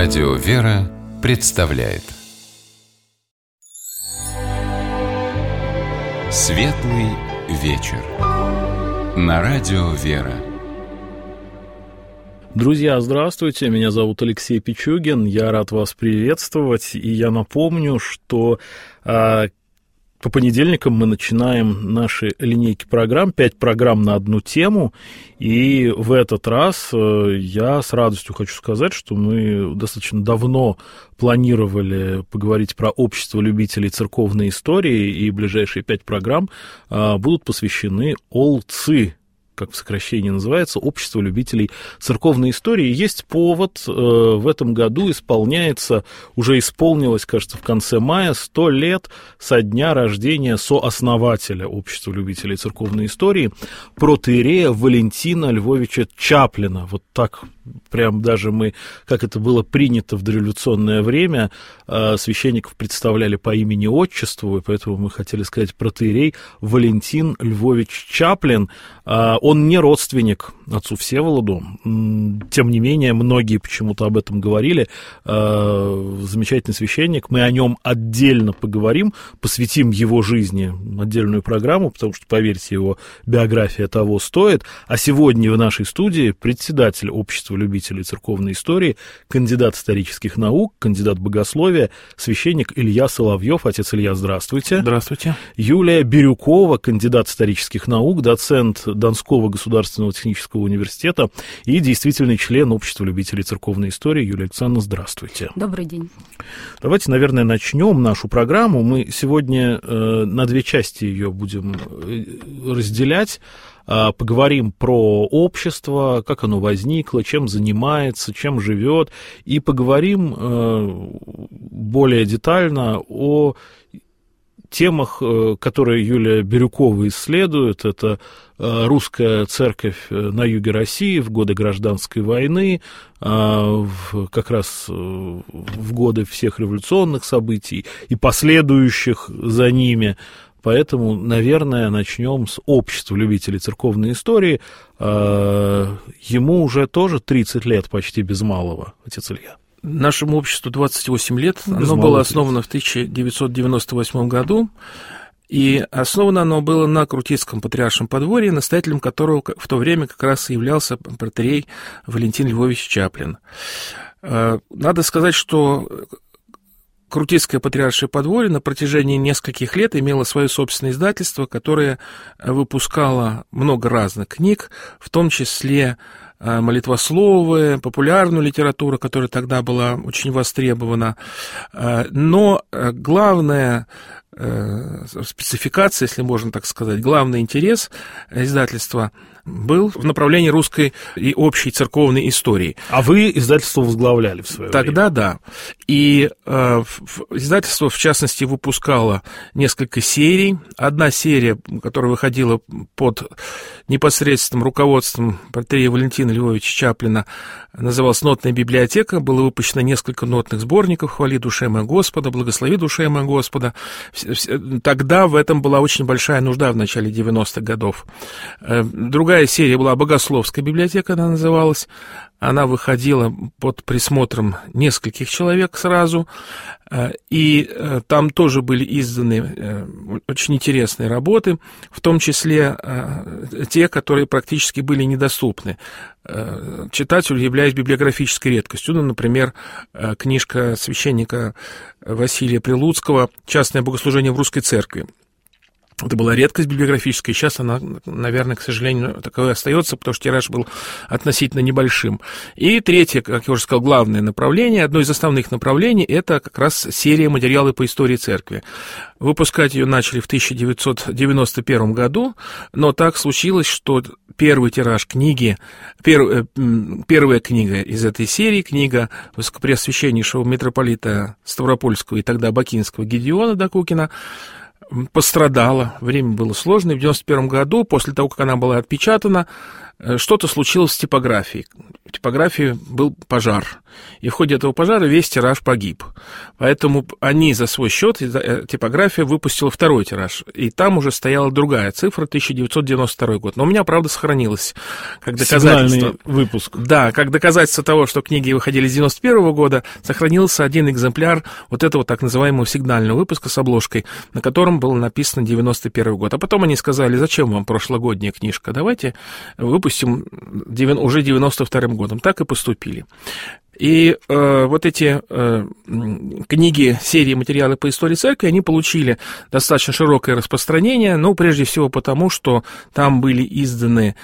Радио «Вера» представляет Светлый вечер на Радио «Вера». Друзья, здравствуйте, меня зовут Алексей Пичугин, я рад вас приветствовать, и я напомню, что по понедельникам мы начинаем наши линейки программ, 5 программ на одну тему, и в этот раз я с радостью хочу сказать, что мы достаточно давно планировали поговорить про общество любителей церковной истории, и ближайшие 5 программ будут посвящены ОЛЦИ, как в сокращении называется, Общество любителей церковной истории. Есть повод, в этом году уже исполнилось, кажется, в конце мая, 100 лет со дня рождения сооснователя Общества любителей церковной истории, протоиерея Валентина Львовича Чаплина. Вот так прям даже мы, как это было принято в дореволюционное время, священников представляли по имени-отчеству, и поэтому мы хотели сказать протоиерей Валентин Львович Чаплин. Он не родственник отцу Всеволоду, тем не менее, многие почему-то об этом говорили. Замечательный священник, мы о нем отдельно поговорим, посвятим его жизни отдельную программу, потому что, поверьте, его биография того стоит. А сегодня в нашей студии председатель Общества любителей церковной истории, кандидат исторических наук, кандидат богословия, священник Илья Соловьев. Отец Илья, здравствуйте. Здравствуйте. Юлия Бирюкова, кандидат исторических наук, доцент Донского государственного технического университета и действительный член Общества любителей церковной истории. Юлия Александровна, здравствуйте. Добрый день. Давайте, наверное, начнем нашу программу. Мы сегодня на 2 части ее будем разделять. Поговорим про общество, как оно возникло, чем занимается, чем живет, и поговорим более детально о темах, которые Юлия Бирюкова исследует. Это русская церковь на юге России в годы гражданской войны, как раз в годы всех революционных событий и последующих за ними. Поэтому, наверное, начнем с Общества любителей церковной истории. Ему уже тоже 30 лет, почти без малого, отец Илья. Нашему обществу 28 лет. Оно было основано в 1998 году. И основано оно было на Крутицком патриаршем подворье, настоятелем которого в то время как раз и являлся протоиерей Валентин Львович Чаплин. Надо сказать, что Крутицкое патриаршее подворье на протяжении нескольких лет имело свое собственное издательство, которое выпускало много разных книг, в том числе молитвословие, популярную литературу, которая тогда была очень востребована. Но главная спецификация, если можно так сказать, главный интерес издательства был в направлении русской и общей церковной истории. А вы издательство возглавляли в свое время? Тогда да. И издательство, в частности, выпускало несколько серий. Одна серия, которая выходила под непосредственным руководством протоиерея Валентина Львовича Чаплина, называлась «Нотная библиотека». Было выпущено несколько нотных сборников «Хвали душе моя Господа», «Благослови душе моя Господа». Тогда в этом была очень большая нужда в начале 90-х годов. Другая серия была «Богословская библиотека», она называлась. Она выходила под присмотром нескольких человек сразу, и там тоже были изданы очень интересные работы, в том числе те, которые практически были недоступны читателю, являясь библиографической редкостью. Ну, например, книжка священника Василия Прилуцкого «Частное богослужение в русской церкви». Это была редкость библиографическая, сейчас она, наверное, к сожалению, таковой остается, потому что тираж был относительно небольшим. И третье, как я уже сказал, главное направление, одно из основных направлений, это как раз серия «Материалы по истории церкви». Выпускать ее начали в 1991 году, но так случилось, что первый тираж книги, первая книга из этой серии, книга высокопреосвященнейшего митрополита Ставропольского и тогда Бакинского Гедеона Докукина, пострадала, время было сложное. В 1991 году, после того, как она была отпечатана, что-то случилось с типографией. типографии был пожар. И в ходе этого пожара весь тираж погиб. Поэтому они за свой счет, типография выпустила второй тираж. И там уже стояла другая цифра, 1992 год. Но у меня, правда, сохранилось как доказательство. Сигнальный выпуск. Да, как доказательство того, что книги выходили с 91 года, сохранился один экземпляр вот этого так называемого сигнального выпуска с обложкой, на котором было написано 91 год. А потом они сказали, зачем вам прошлогодняя книжка, давайте выпустим уже 92-м годом. Так и поступили. И вот эти книги, серии материалы по истории церкви, они получили достаточно широкое распространение, ну, прежде всего потому, что там были изданы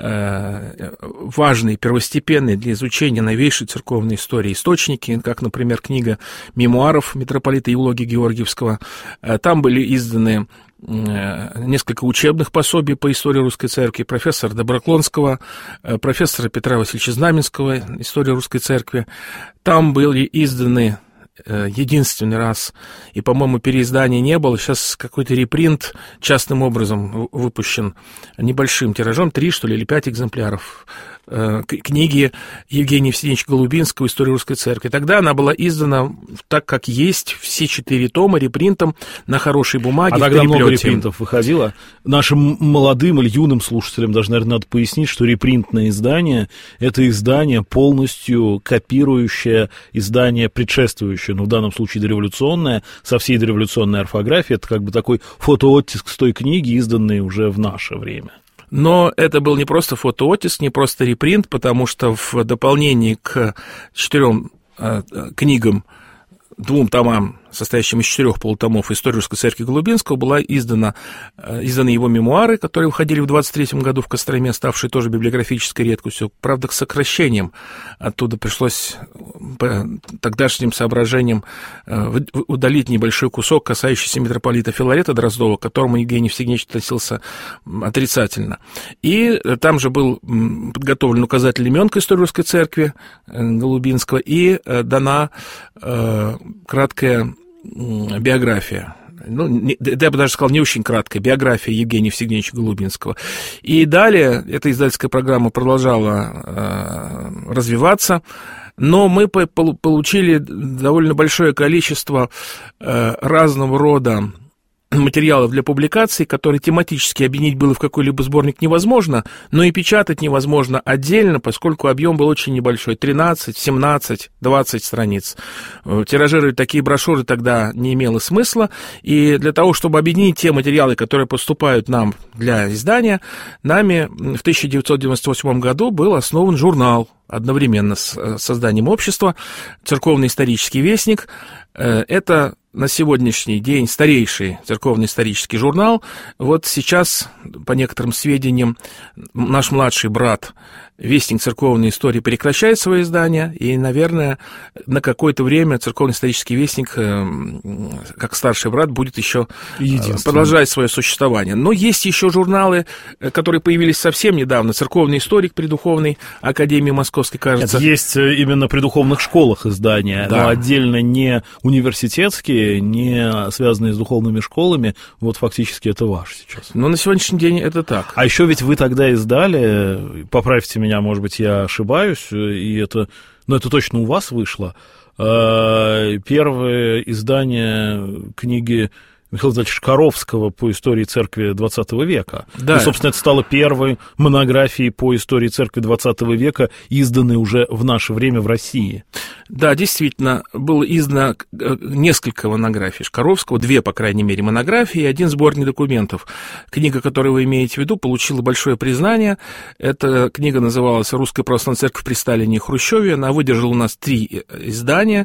важные, первостепенные для изучения новейшей церковной истории источники, как, например, книга мемуаров митрополита Евлогия Георгиевского. Там были изданы несколько учебных пособий по истории русской церкви профессора Доброклонского, профессора Петра Васильевича Знаменского «История русской церкви». Там были изданы единственный раз, и, по-моему, переиздания не было, сейчас какой-то репринт частным образом выпущен небольшим тиражом, 3, что ли, или 5 экземпляров книги Евгения Евстигнеевича Голубинского «История русской церкви». Тогда она была издана так, как есть, все 4 тома репринтом на хорошей бумаге. А тогда много репринтов выходило. Нашим молодым или юным слушателям даже, наверное, надо пояснить, что репринтное издание — это издание, полностью копирующее издание предшествующее, ну, в данном случае дореволюционное, со всей дореволюционной орфографией. Это как бы такой фотооттиск с той книги, изданной уже в наше время. Но это был не просто фотооттиск, не просто репринт, потому что в дополнении к 4 книгам, 2 томам, состоящим из 4 полутомов «Истории русской церкви» Голубинского, была изданы его мемуары, которые выходили в 23 году в Костроме, ставшие тоже библиографической редкостью, правда, к сокращениям. Оттуда пришлось по тогдашним соображениям удалить небольшой кусок, касающийся митрополита Филарета Дроздова, к которому Евгений Евстигнеевич относился отрицательно. И там же был подготовлен указатель имен к истории русской церкви Голубинского и дана краткая биография, ну, я бы даже сказал, не очень краткая биография Евгения Евстигнеевича Голубинского. И далее эта издательская программа продолжала развиваться, но мы получили довольно большое количество разного рода материалов для публикации, которые тематически объединить было в какой-либо сборник невозможно, но и печатать невозможно отдельно, поскольку объем был очень небольшой, 13, 17, 20 страниц. Тиражировать такие брошюры тогда не имело смысла, и для того, чтобы объединить те материалы, которые поступают нам для издания, нами в 1998 году был основан журнал одновременно с созданием общества «Церковный исторический вестник». Это на сегодняшний день старейший церковно-исторический журнал. Вот сейчас, по некоторым сведениям, наш младший брат «Вестник церковной истории» прекращает свое издание, и, наверное, на какое-то время церковно-исторический вестник, как старший брат, будет еще продолжать свое существование. Но есть еще журналы, которые появились совсем недавно. «Церковный историк» при Духовной академии Московской, кажется. Это есть именно при духовных школах издания, да. Но отдельно не университетские, не связанные с духовными школами. Вот фактически это ваш сейчас. Но на сегодняшний день это так. А еще ведь вы тогда издали, поправьте меня, может быть, я ошибаюсь, и это, но это точно у вас вышло, первое издание книги Михаила Владимировича Коровского по истории церкви XX века. Да. И, собственно, это стало первой монографией по истории церкви XX века, изданной уже в наше время в России. Да, действительно, было издано несколько монографий Коровского, 2, по крайней мере, монографии и 1 сборник документов. Книга, которую вы имеете в виду, получила большое признание. Эта книга называлась «Русская православная церковь при Сталине и Хрущеве». Она выдержала у нас 3 издания.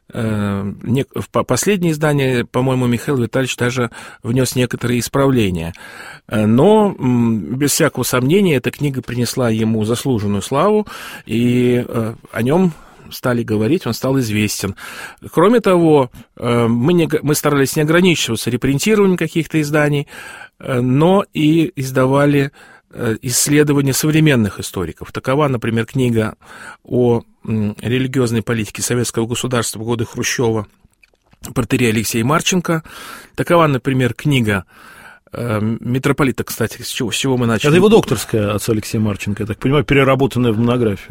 Последнее издание, по-моему, Михаил Витальевич даже внес некоторые исправления. Но, без всякого сомнения, эта книга принесла ему заслуженную славу, и о нем стали говорить, он стал известен. Кроме того, мы старались не ограничиваться репринтированием каких-то изданий, но и издавали исследования современных историков. Такова, например, книга о религиозной политике советского государства в годы Хрущева протоиерея Алексея Марченко. Такова, например, книга митрополита, кстати, с чего мы начали. Это его докторская, отца Алексея Марченко, я так понимаю, переработанная в монографию.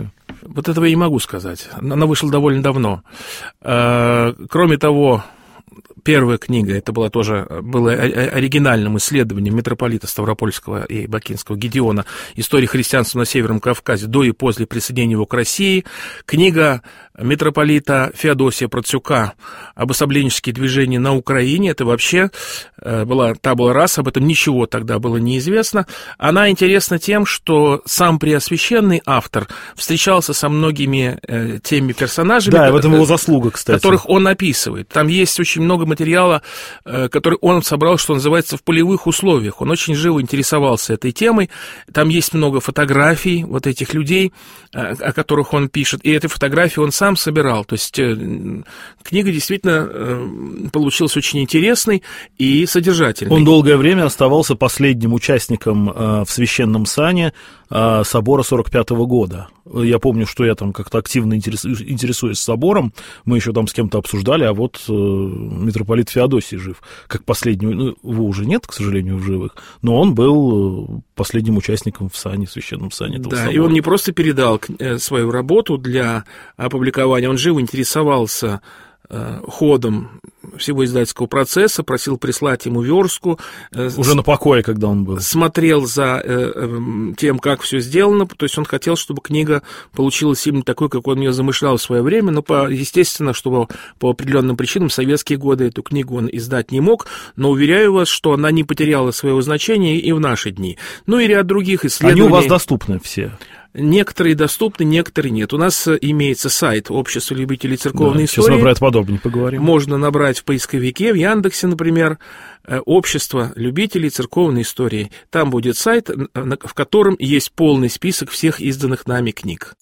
Вот этого я не могу сказать. Она вышла довольно давно. Кроме того, первая книга, это было оригинальным исследованием митрополита Ставропольского и Бакинского Гедеона «История христианства на Северном Кавказе до и после присоединения его к России». Книга митрополита Феодосия Процюка «Обособленческие движения на Украине». Это вообще была табула раса, об этом ничего тогда было неизвестно. Она интересна тем, что сам преосвященный автор встречался со многими теми персонажами, да, в этом его заслуга, кстати, которых он описывает. Там есть очень много материала, который он собрал, что называется, в полевых условиях. Он очень живо интересовался этой темой. Там есть много фотографий вот этих людей, о которых он пишет, и эти фотографии он сам собирал. То есть книга действительно получилась очень интересной и содержательной. Он долгое время оставался последним участником в священном сане собора 45-го года. Я помню, что я там как-то активно интересуюсь собором, мы еще там с кем-то обсуждали, а вот митрополит Феодосий жив, как последний, ну, его уже нет, к сожалению, в живых, но он был последним участником в сане, в священном сане этого собора. И он не просто передал свою работу для опубликования, он живо интересовался ходом всего издательского процесса, просил прислать ему верстку. Уже на покое, когда он был. Смотрел за тем, как все сделано, то есть он хотел, чтобы книга получилась именно такой, как он ее замышлял в свое время, но, естественно, чтобы по определенным причинам в советские годы эту книгу он издать не мог, но уверяю вас, что она не потеряла своего значения и в наши дни. Ну и ряд других исследований. Они у вас доступны все? Некоторые доступны, некоторые нет. У нас имеется сайт Общества любителей церковной истории. Сейчас мы про это подробнее поговорим. Можно набрать в поисковике, в Яндексе, например, Общество любителей церковной истории. Там будет сайт, в котором есть полный список всех изданных нами книг.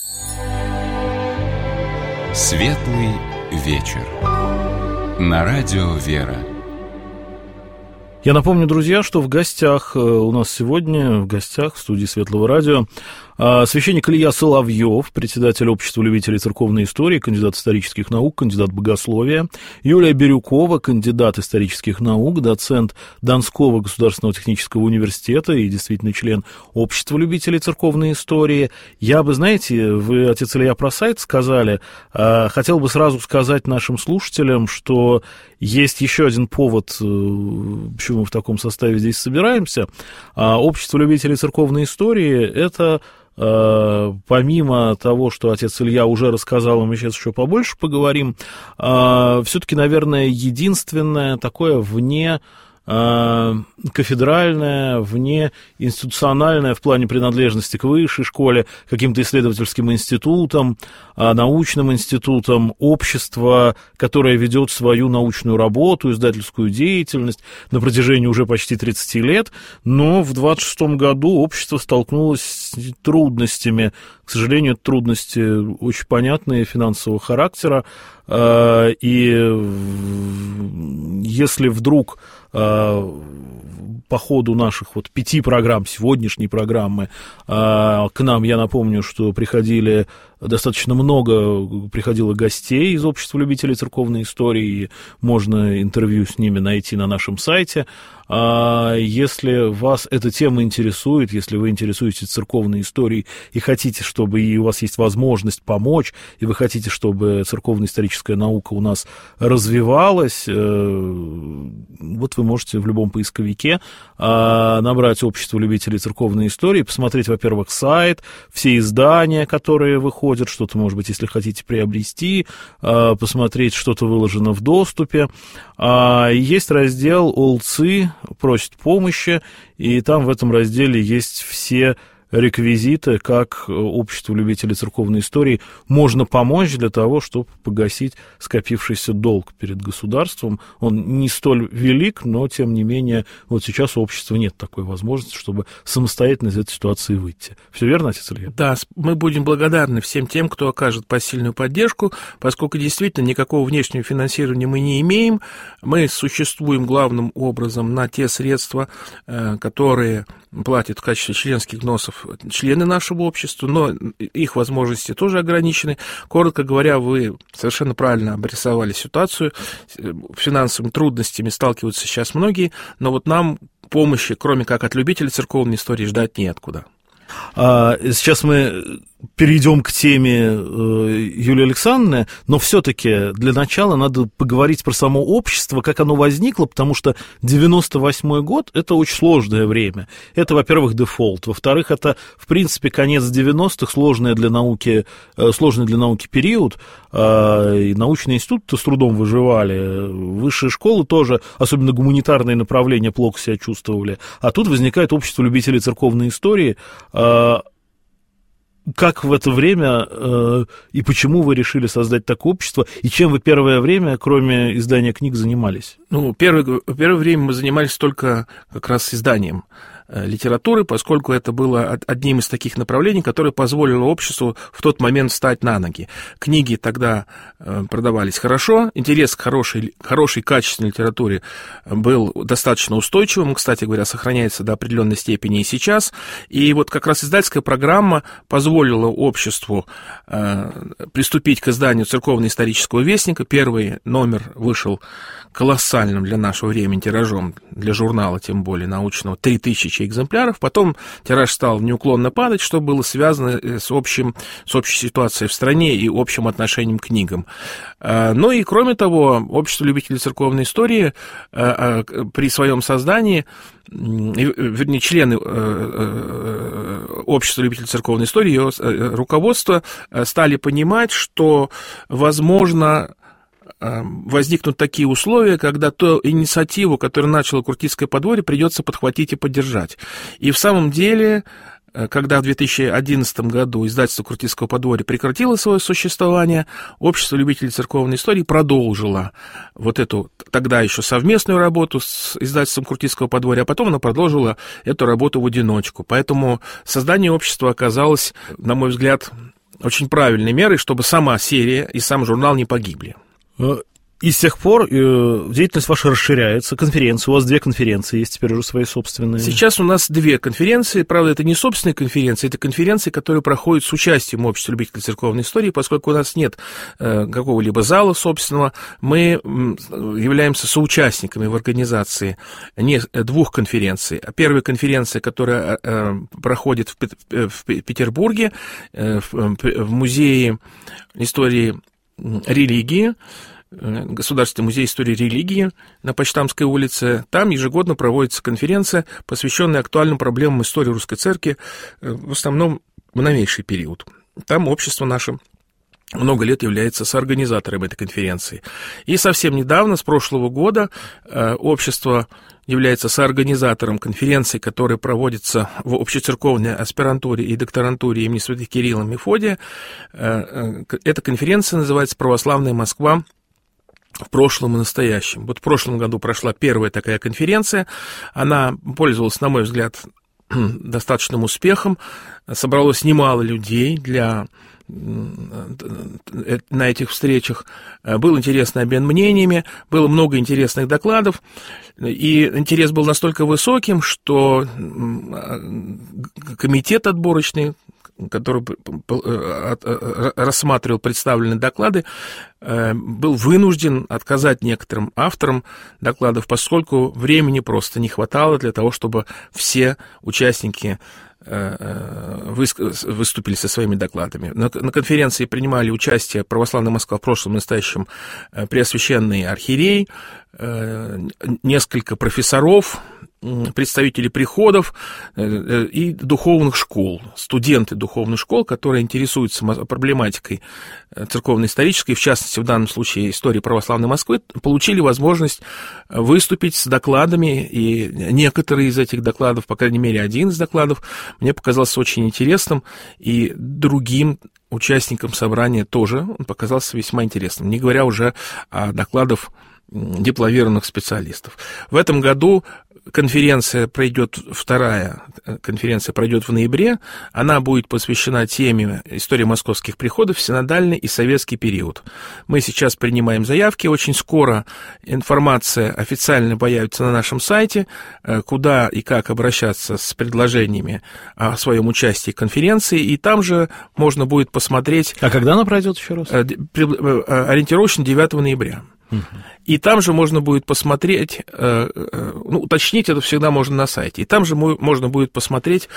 Светлый вечер. На радио «Вера». Я напомню, друзья, что в гостях у нас сегодня, в студии Светлого радио, священник Илья Соловьев, председатель Общества любителей церковной истории, кандидат исторических наук, кандидат богословия, Юлия Бирюкова, кандидат исторических наук, доцент Донского государственного технического университета и действительно член Общества любителей церковной истории. Я бы, знаете, вы, отец Илья, про сайт сказали, хотел бы сразу сказать нашим слушателям, что есть еще один повод, почему мы в таком составе здесь собираемся. Общество любителей церковной истории – это помимо того, что отец Илья уже рассказал, мы сейчас еще побольше поговорим, все-таки, наверное, единственное такое вне кафедральная, вне институциональная в плане принадлежности к высшей школе, каким-то исследовательским институтам, научным институтам, общество, которое ведет свою научную работу, издательскую деятельность на протяжении уже почти 30 лет, но в 26-м году общество столкнулось с трудностями, к сожалению, трудности очень понятные финансового характера, и если вдруг по ходу наших вот 5 программ, сегодняшней программы, к нам, я напомню, что достаточно много приходило гостей из Общества любителей церковной истории, и можно интервью с ними найти на нашем сайте. Если вас эта тема интересует, если вы интересуетесь церковной историей и хотите, чтобы и у вас есть возможность помочь, и вы хотите, чтобы церковно-историческая наука у нас развивалась, вот вы можете в любом поисковике набрать Общество любителей церковной истории, посмотреть, во-первых, сайт, все издания, которые выходят, что-то, может быть, если хотите приобрести, посмотреть, что-то выложено в доступе. Есть раздел «Олцы просят помощи», и там в этом разделе есть все реквизиты, как Обществу любителей церковной истории можно помочь для того, чтобы погасить скопившийся долг перед государством. Он не столь велик, но, тем не менее, вот сейчас у общества нет такой возможности, чтобы самостоятельно из этой ситуации выйти. Все верно, отец Илья? Да, мы будем благодарны всем тем, кто окажет посильную поддержку, поскольку действительно никакого внешнего финансирования мы не имеем. Мы существуем главным образом на те средства, которые платят в качестве членских взносов члены нашего общества, но их возможности тоже ограничены. Коротко говоря, вы совершенно правильно обрисовали ситуацию. Финансовыми трудностями сталкиваются сейчас многие, но вот нам помощи, кроме как от любителей церковной истории, ждать неоткуда. Сейчас мы перейдем к теме Юлии Александровны, но все-таки для начала надо поговорить про само общество, как оно возникло, потому что 98-й год – это очень сложное время. Это, во-первых, дефолт. Во-вторых, это, в принципе, конец 90-х, сложный для науки период. И научные институты с трудом выживали. Высшие школы тоже, особенно гуманитарные направления, плохо себя чувствовали. А тут возникает общество любителей церковной истории. Как в это время и почему вы решили создать такое общество, и чем вы первое время, кроме издания книг, занимались? Первое время мы занимались только как раз изданием литературы, поскольку это было одним из таких направлений, которое позволило обществу в тот момент встать на ноги. Книги тогда продавались хорошо, интерес к хорошей качественной литературе был достаточно устойчивым, кстати говоря, сохраняется до определенной степени и сейчас, и вот как раз издательская программа позволила обществу приступить к изданию церковно-исторического вестника. Первый номер вышел колоссальным для нашего времени тиражом, для журнала, тем более научного, 3000 экземпляров. Потом тираж стал неуклонно падать, что было связано с общей ситуацией в стране и общим отношением к книгам. Ну и, кроме того, общество любителей церковной истории при своем создании, вернее, члены общества любителей церковной истории, ее руководство стали понимать, что, возможно, возникнут такие условия, когда ту инициативу, которую начало Куртистское подворье, придется подхватить и поддержать. И в самом деле, когда в 2011 году издательство Куртистского подворья прекратило свое существование, общество любителей церковной истории продолжило вот эту тогда еще совместную работу с издательством Куртистского подворья, а потом оно продолжило эту работу в одиночку. Поэтому создание общества оказалось, на мой взгляд, очень правильной мерой, чтобы сама серия и сам журнал не погибли. И с тех пор деятельность ваша расширяется, конференции, у вас 2 конференции есть теперь уже свои собственные. Сейчас у нас 2 конференции, правда, это не собственные конференции, это конференции, которые проходят с участием общества любителей церковной истории, поскольку у нас нет какого-либо зала собственного, мы являемся соучастниками в организации 2 конференций. Первая конференция, которая проходит в Петербурге, в Музее истории религии, Государственный музей истории религии на Почтамской улице. Там ежегодно проводится конференция, посвященная актуальным проблемам истории Русской Церкви, в основном в новейший период. Там общество наше много лет является соорганизатором этой конференции. И совсем недавно, с прошлого года, общество является соорганизатором конференции, которая проводится в общецерковной аспирантуре и докторантуре имени святых Кирилла и Мефодия. Эта конференция называется «Православная Москва в прошлом и настоящем». Вот в прошлом году прошла первая такая конференция. Она пользовалась, на мой взгляд, достаточным успехом. Собралось немало людей на этих встречах. Был интересный обмен мнениями, было много интересных докладов, и интерес был настолько высоким, что комитет отборочный, который рассматривал представленные доклады, был вынужден отказать некоторым авторам докладов, поскольку времени просто не хватало для того, чтобы все участники выступили со своими докладами. На конференции принимали участие Православная Москва в прошлом и настоящем преосвященный архиерей, несколько профессоров, представители приходов и духовных школ, студенты духовных школ, которые интересуются проблематикой церковно-исторической, в частности, в данном случае истории православной Москвы, получили возможность выступить с докладами, и некоторые из этих докладов, по крайней мере, один из докладов, мне показался очень интересным, и другим участникам собрания тоже он показался весьма интересным, не говоря уже о докладах дипломированных специалистов. В этом году вторая конференция пройдет в ноябре. Она будет посвящена теме истории московских приходов в синодальный и советский период. Мы сейчас принимаем заявки. Очень скоро информация официально появится на нашем сайте, куда и как обращаться с предложениями о своем участии в конференции. И там же можно будет посмотреть... А когда она пройдет еще раз? Ориентировочно 9 ноября. И там же можно будет посмотреть, уточнить это всегда можно на сайте, и там же можно будет посмотреть,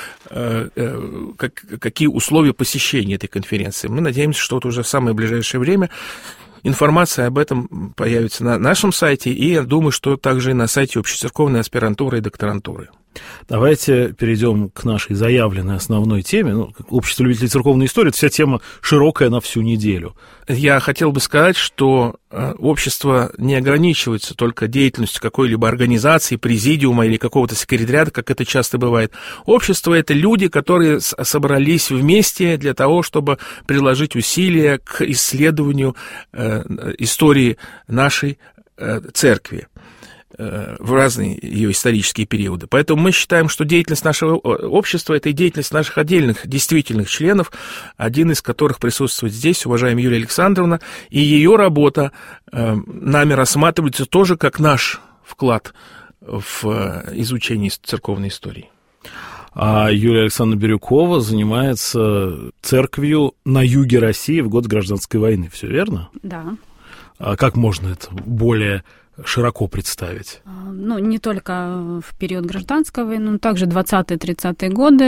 какие условия посещения этой конференции. Мы надеемся, что уже в самое ближайшее время информация об этом появится на нашем сайте, и я думаю, что также и на сайте общецерковной аспирантуры и докторантуры. Давайте перейдем к нашей заявленной основной теме. Общество любителей церковной истории – это вся тема широкая на всю неделю. Я хотел бы сказать, что общество не ограничивается только деятельностью какой-либо организации, президиума или какого-то секретариата, как это часто бывает. Общество – это люди, которые собрались вместе для того, чтобы приложить усилия к исследованию истории нашей церкви в разные ее исторические периоды. Поэтому мы считаем, что деятельность нашего общества – это и деятельность наших отдельных действительных членов, один из которых присутствует здесь, уважаемая Юлия Александровна, и ее работа нами рассматривается тоже как наш вклад в изучение церковной истории. А Юлия Александровна Бирюкова занимается церковью на юге России в год гражданской войны, все верно? Да. А как можно это более широко представить? Не только в период гражданской войны, но также 20-30-е годы.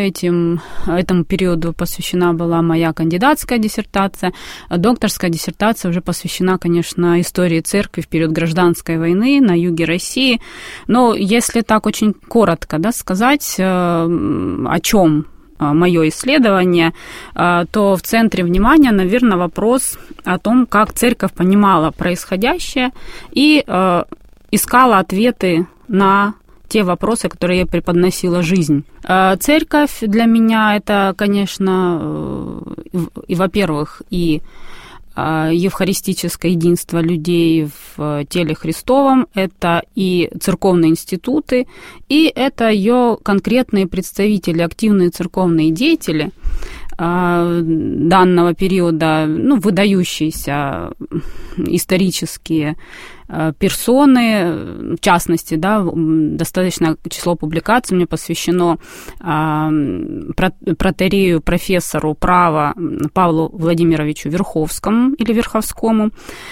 Этому периоду посвящена была моя кандидатская диссертация. Докторская диссертация уже посвящена, конечно, истории церкви в период гражданской войны на юге России. Но если так очень коротко сказать, о чем мое исследование, то в центре внимания, наверное, вопрос о том, как церковь понимала происходящее и искала ответы на те вопросы, которые ей преподносила жизнь. Церковь для меня это, конечно, во-первых, и евхаристическое единство людей в теле Христовом, это и церковные институты, и это ее конкретные представители, активные церковные деятели данного периода, выдающиеся исторические персоны, в частности, достаточное число публикаций мне посвящено протоиерею, профессору права Павлу Владимировичу Верховскому или Верховскому,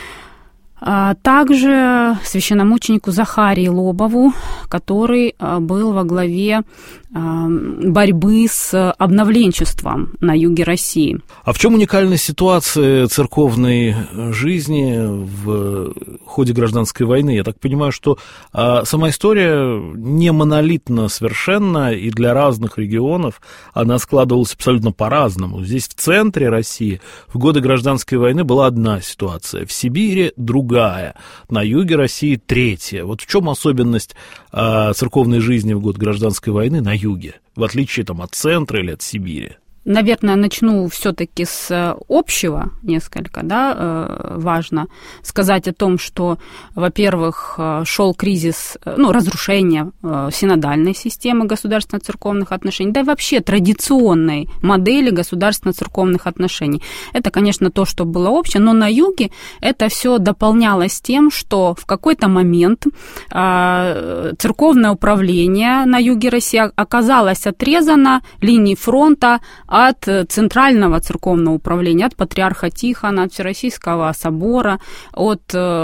также священномученику Захарии Лобову, который был во главе борьбы с обновленчеством на юге России. А в чем уникальность ситуации церковной жизни в ходе гражданской войны? Я так понимаю, что сама история не монолитна совершенно, и для разных регионов она складывалась абсолютно по-разному. Здесь в центре России в годы гражданской войны была одна ситуация, в Сибири другая, на юге России третья. Вот в чем особенность церковной жизни в год гражданской войны на юге, в отличие от центра или от Сибири? Наверное, начну все-таки с общего несколько, важно сказать о том, что, во-первых, шел кризис, разрушение синодальной системы государственно-церковных отношений, да и вообще традиционной модели государственно-церковных отношений. Это, конечно, то, что было общее, но на юге это все дополнялось тем, что в какой-то момент церковное управление на юге России оказалось отрезано линией фронта от Центрального церковного управления, от Патриарха Тихона, от Всероссийского собора, от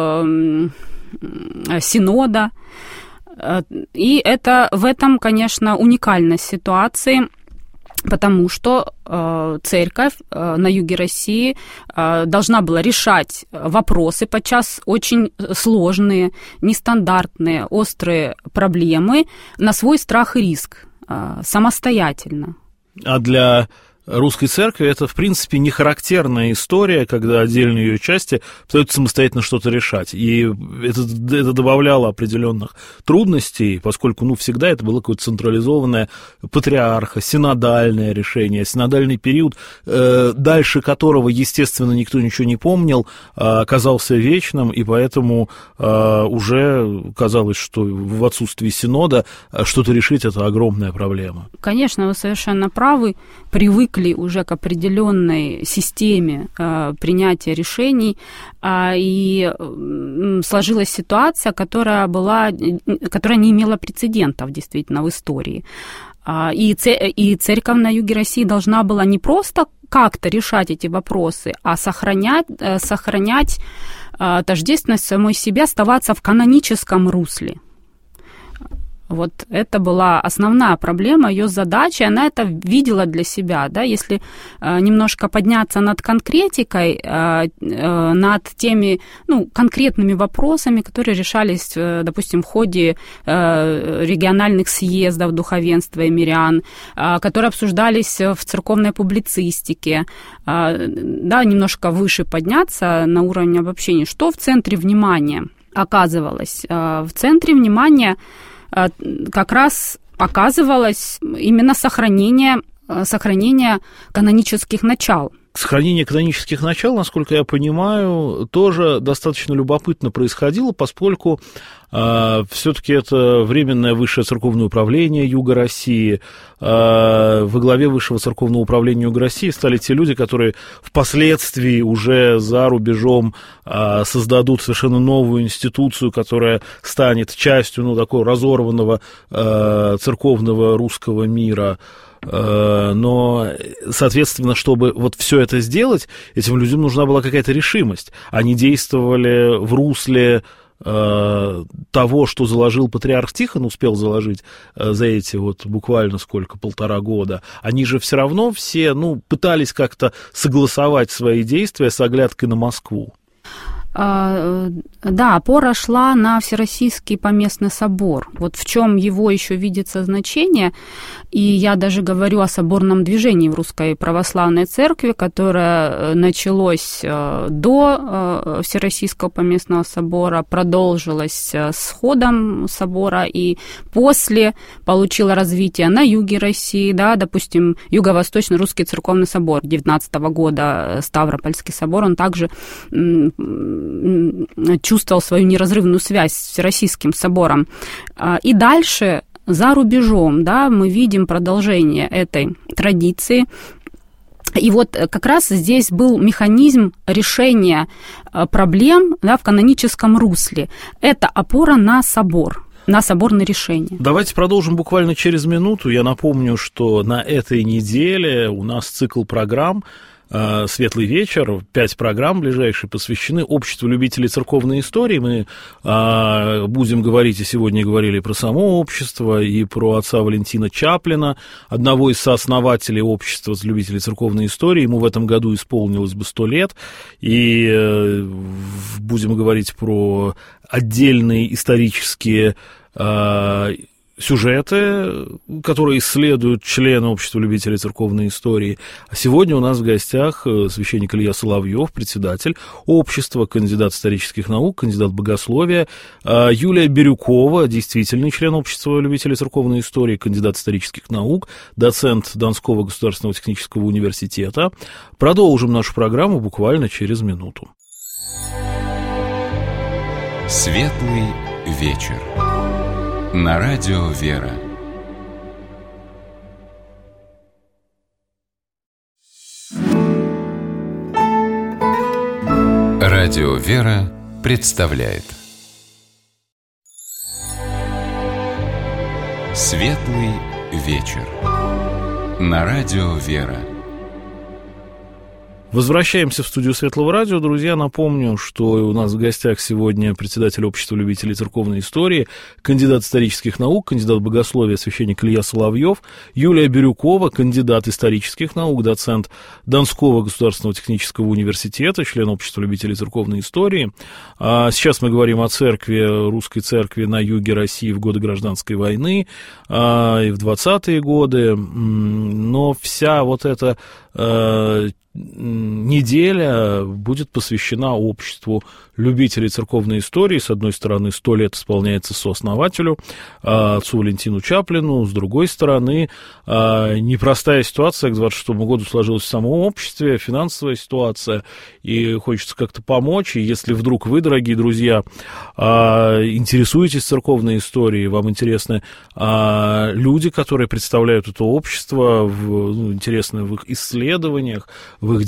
Синода. И это в этом, конечно, уникальность ситуации, потому что церковь на юге России должна была решать вопросы, подчас очень сложные, нестандартные, острые проблемы на свой страх и риск, самостоятельно. А для русской церкви это, в принципе, не характерная история, когда отдельные ее части пытаются самостоятельно что-то решать. И это добавляло определенных трудностей, поскольку, всегда это было какое-то централизованное патриарха, синодальное решение, синодальный период, дальше которого, естественно, никто ничего не помнил, оказался вечным, и поэтому уже казалось, что в отсутствии синода что-то решить – это огромная проблема. Конечно, вы совершенно правы. Привыкли уже к определенной системе принятия решений, и сложилась ситуация, которая не имела прецедентов действительно в истории. И церковь на юге России должна была не просто как-то решать эти вопросы, а сохранять тождественность самой себе, оставаться в каноническом русле. Вот это была основная проблема, ее задача, она это видела для себя, да, если немножко подняться над конкретикой, над теми, конкретными вопросами, которые решались, допустим, в ходе региональных съездов духовенства и мирян, которые обсуждались в церковной публицистике, да, немножко выше подняться на уровень обобщения. Что в центре внимания оказывалось? В центре внимания как раз оказывалось именно сохранение канонических начал. Сохранение канонических начал, насколько я понимаю, тоже достаточно любопытно происходило, поскольку все-таки это Временное Высшее Церковное Управление Юга России. Во главе Высшего Церковного Управления Юга России стали те люди, которые впоследствии уже за рубежом создадут совершенно новую институцию, которая станет частью такого разорванного церковного русского мира. Но, соответственно, чтобы вот все это сделать, этим людям нужна была какая-то решимость. Они действовали в русле того, что заложил патриарх Тихон, успел заложить за эти буквально полтора года. Они же все равно все, пытались как-то согласовать свои действия с оглядкой на Москву. Да, опора шла на Всероссийский поместный собор. Вот в чем его еще видится значение, и я даже говорю о соборном движении в Русской Православной Церкви, которое началось до Всероссийского поместного собора, продолжилось с ходом собора и после получило развитие на юге России, да, допустим, Юго-Восточный Русский Церковный собор 19 года, Ставропольский собор, он также чувствовал свою неразрывную связь с Всероссийским собором. И дальше, за рубежом, да, мы видим продолжение этой традиции. И вот как раз здесь был механизм решения проблем, да, в каноническом русле. Это опора на собор, на соборные решения. Давайте продолжим буквально через минуту. Я напомню, что на этой неделе у нас цикл программ «Светлый вечер», 5 программ ближайшие посвящены обществу любителей церковной истории. Мы будем говорить, и сегодня говорили про само общество, и про отца Валентина Чаплина, одного из сооснователей общества любителей церковной истории. Ему в этом году исполнилось бы 100 лет. И будем говорить про отдельные исторические сюжеты, которые исследуют члены общества любителей церковной истории. А сегодня у нас в гостях священник Илья Соловьев, председатель общества, кандидат исторических наук, кандидат богословия, Юлия Бирюкова, действительный член общества любителей церковной истории, кандидат исторических наук, доцент Донского государственного технического университета. Продолжим нашу программу буквально через минуту. Светлый вечер. На радио «Вера». Радио «Вера» представляет Светлый вечер. На радио «Вера». Возвращаемся в студию Светлого радио. Друзья, напомню, что у нас в гостях сегодня председатель общества любителей церковной истории, кандидат исторических наук, кандидат богословия, священник Илья Соловьев, Юлия Бирюкова, кандидат исторических наук, доцент Донского государственного технического университета, член общества любителей церковной истории. Сейчас мы говорим о церкви, русской церкви на юге России в годы Гражданской войны и в 20-е годы. Но вся эта неделя будет посвящена обществу любителей церковной истории. С одной стороны, 100 лет исполняется сооснователю, отцу Валентину Чаплину. С другой стороны, непростая ситуация к 26 году сложилась в самом обществе, финансовая ситуация, и хочется как-то помочь. И если вдруг вы, дорогие друзья, интересуетесь церковной историей, вам интересны люди, которые представляют это общество, интересны в их исследованиях, в их деятельности,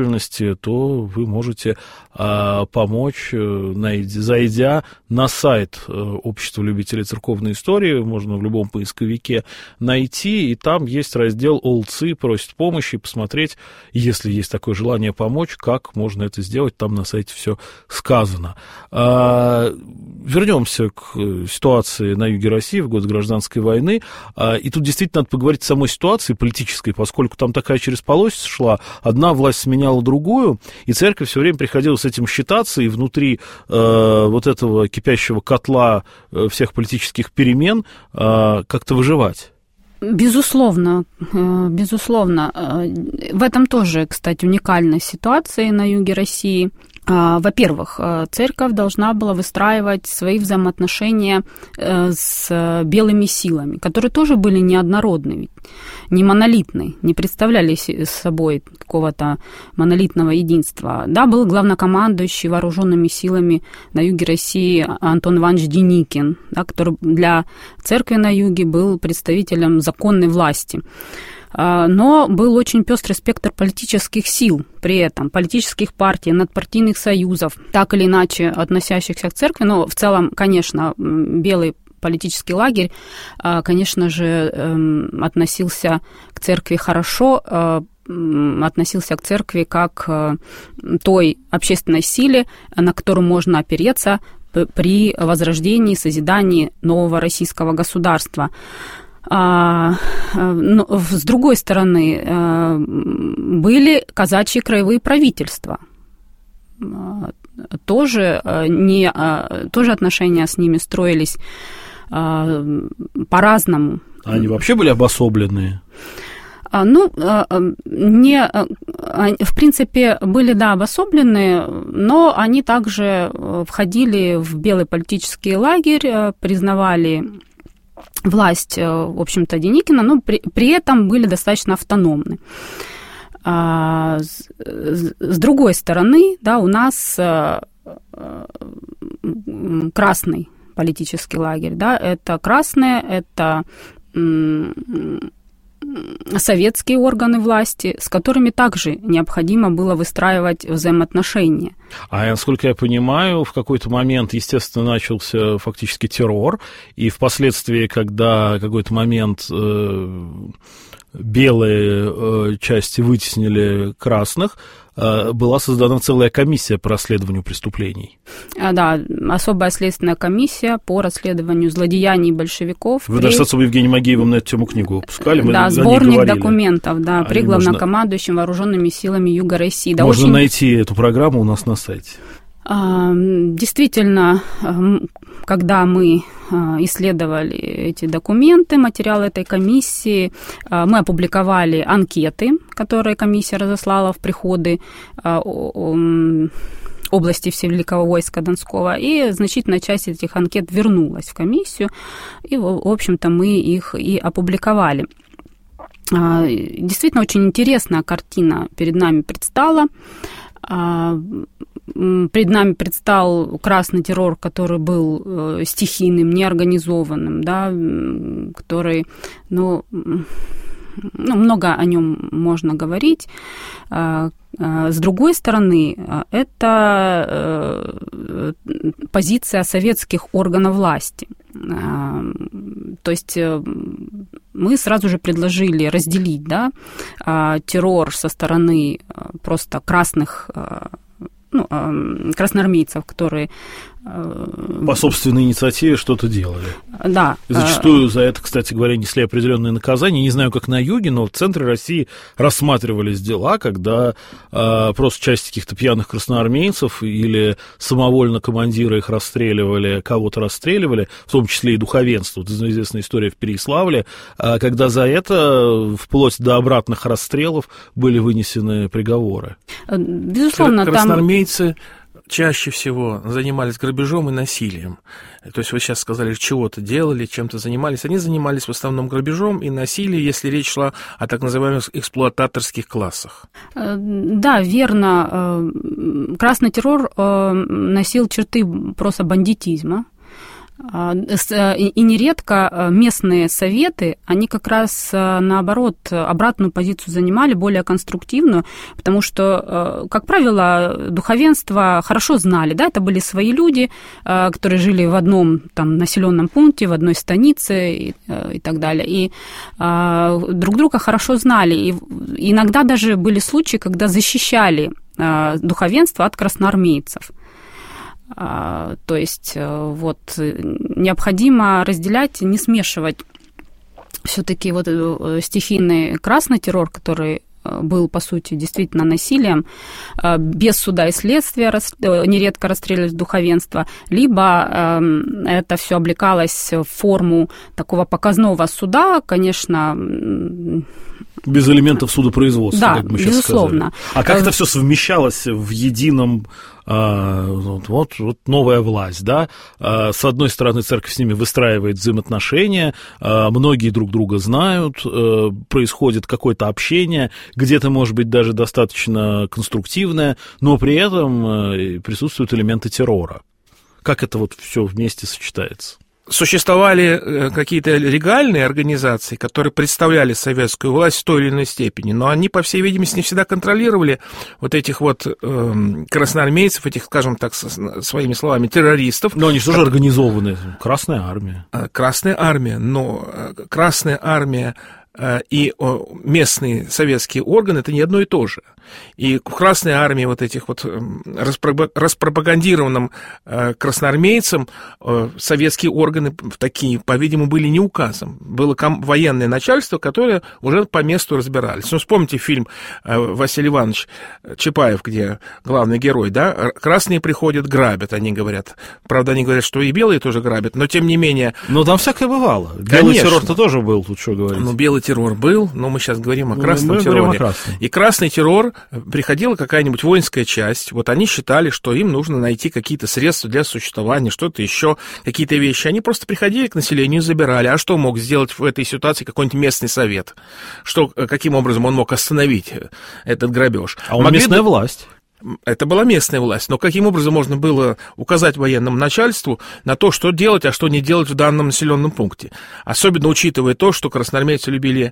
деятельности, то вы можете помочь, зайдя на сайт Общества любителей церковной истории, можно в любом поисковике найти, и там есть раздел «ОЛЦИ просит помощи», посмотреть, если есть такое желание помочь, как можно это сделать, там на сайте все сказано. Вернемся к ситуации на юге России в год гражданской войны, и тут действительно надо поговорить о самой ситуации политической, поскольку там такая через полосица шла, одна власть сменяла другую, и церковь все время приходила с этим считаться, и внутри вот этого кипящего котла всех политических перемен как-то выживать. Безусловно, безусловно. В этом тоже, кстати, уникальная ситуация на юге России. Во-первых, церковь должна была выстраивать свои взаимоотношения с белыми силами, которые тоже были неоднородны, не монолитны, не представляли собой какого-то монолитного единства. Да, был главнокомандующий вооруженными силами на юге России Антон Иванович Деникин, да, который для церкви на юге был представителем законной власти. Но был очень пестрый спектр политических сил при этом, политических партий, надпартийных союзов, так или иначе относящихся к церкви. Но в целом, конечно, белый политический лагерь, конечно же, относился к церкви хорошо, относился к церкви как к той общественной силе, на которую можно опереться при возрождении, созидании нового российского государства. Но, с другой стороны, были казачьи краевые правительства. Тоже отношения с ними строились по-разному. Они вообще были обособленные? В принципе, были, да, обособленные, но они также входили в белый политический лагерь, признавали власть, в общем-то, Деникина, но при этом были достаточно автономны. С другой стороны, да, у нас красный политический лагерь, да, это красные, это советские органы власти, с которыми также необходимо было выстраивать взаимоотношения. А насколько я понимаю, в какой-то момент, естественно, начался фактически террор, и впоследствии, когда какой-то момент белые части вытеснили красных, была создана целая комиссия по расследованию преступлений. Да, особая следственная комиссия по расследованию злодеяний большевиков. Вы даже с отцом Евгением Агеевым на эту тему книгу выпускали, мы да, сборник документов, да, при главнокомандующем вооруженными силами Юга России. Да, можно найти эту программу у нас на сайте. Действительно, когда мы исследовали эти документы, материалы этой комиссии, мы опубликовали анкеты, которые комиссия разослала в приходы области Всевеликого войска Донского, и значительная часть этих анкет вернулась в комиссию, и, в общем-то, мы их и опубликовали. Действительно, очень интересная картина перед нами предстала. Перед нами предстал красный террор, который был стихийным, неорганизованным, да, который, много о нем можно говорить. С другой стороны, это позиция советских органов власти. То есть мы сразу же предложили разделить, да, террор со стороны просто красноармейцев, которые по собственной инициативе что-то делали. Да. И зачастую за это, кстати говоря, несли определенные наказания. Не знаю, как на юге, но в центре России рассматривались дела, когда просто часть каких-то пьяных красноармейцев или самовольно командиры их расстреливали, кого-то расстреливали, в том числе и духовенство. Вот известная история в Переяславле, когда за это вплоть до обратных расстрелов были вынесены приговоры. Безусловно, красноармейцы чаще всего занимались грабежом и насилием. То есть вы сейчас сказали, чего-то делали, чем-то занимались. Они занимались в основном грабежом и насилием, если речь шла о так называемых эксплуататорских классах. Да, верно. Красный террор носил черты просто бандитизма. И нередко местные советы, они как раз, наоборот, обратную позицию занимали, более конструктивную, потому что, как правило, духовенство хорошо знали, да, это были свои люди, которые жили в одном там населенном пункте, в одной станице и так далее, и друг друга хорошо знали, и иногда даже были случаи, когда защищали духовенство от красноармейцев. То есть вот необходимо разделять, не смешивать все-таки вот стихийный красный террор, который был, по сути, действительно насилием, без суда и следствия нередко расстреливали духовенство, либо это все облекалось в форму такого показного суда, конечно. Без элементов судопроизводства, да, как мы сейчас безусловно. сказали. А как это все совмещалось в едином, вот новая власть, да? С одной стороны, церковь с ними выстраивает взаимоотношения, многие друг друга знают, происходит какое-то общение, где-то, может быть, даже достаточно конструктивное, но при этом присутствуют элементы террора. Как это вот все вместе сочетается? Существовали какие-то легальные организации, которые представляли советскую власть в той или иной степени, но они, по всей видимости, не всегда контролировали вот этих вот красноармейцев, этих, скажем так, своими словами, террористов. Но они же тоже организованы. Красная армия. Красная армия, но Красная армия и местные советские органы — это не одно и то же. И в Красной армии вот этих вот распропагандированным красноармейцам советские органы такие, по-видимому, были не указом. Было военное начальство, которое уже по месту разбирались. Ну, вспомните фильм Василий Иванович Чапаев, где главный герой, да, красные приходят, грабят, они говорят. Правда, они говорят, что и белые тоже грабят, но тем не менее... Но там всякое бывало. Белый террор-то тоже был, тут что говорить. Ну, белый террор был, но мы сейчас говорим о красном терроре. И красный террор, приходила какая-нибудь воинская часть, вот они считали, что им нужно найти какие-то средства для существования, что-то еще, какие-то вещи. Они просто приходили к населению и забирали. А что мог сделать в этой ситуации какой-нибудь местный совет? Каким образом он мог остановить этот грабеж? А местная власть? Это была местная власть, но каким образом можно было указать военному начальству на то, что делать, а что не делать в данном населенном пункте? Особенно учитывая то, что красноармейцы любили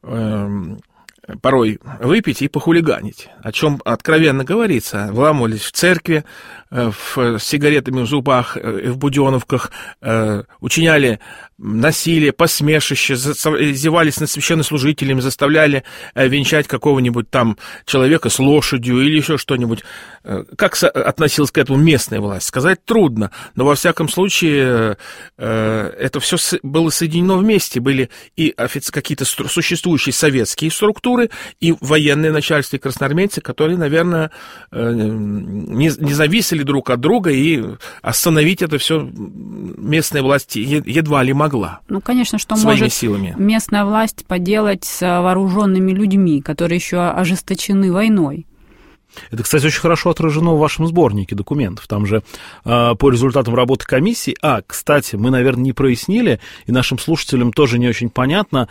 порой выпить и похулиганить, о чем откровенно говорится. Вламывались в церкви, с сигаретами в зубах, в буденовках, учиняли насилие, посмешище, издевались над священнослужителями, заставляли венчать какого-нибудь там человека с лошадью или еще что-нибудь. Как относилась к этому местная власть? Сказать трудно, но во всяком случае это все было соединено вместе. Были и какие-то существующие советские структуры, и военное начальство, и красноармейцы, которые, наверное, не зависели друг от друга, и остановить это все местная власть едва ли могла. Ну, конечно, что своими может силами местная власть поделать с вооруженными людьми, которые еще ожесточены войной? Это, кстати, очень хорошо отражено в вашем сборнике документов. Там же по результатам работы комиссии... кстати, мы, наверное, не прояснили, и нашим слушателям тоже не очень понятно...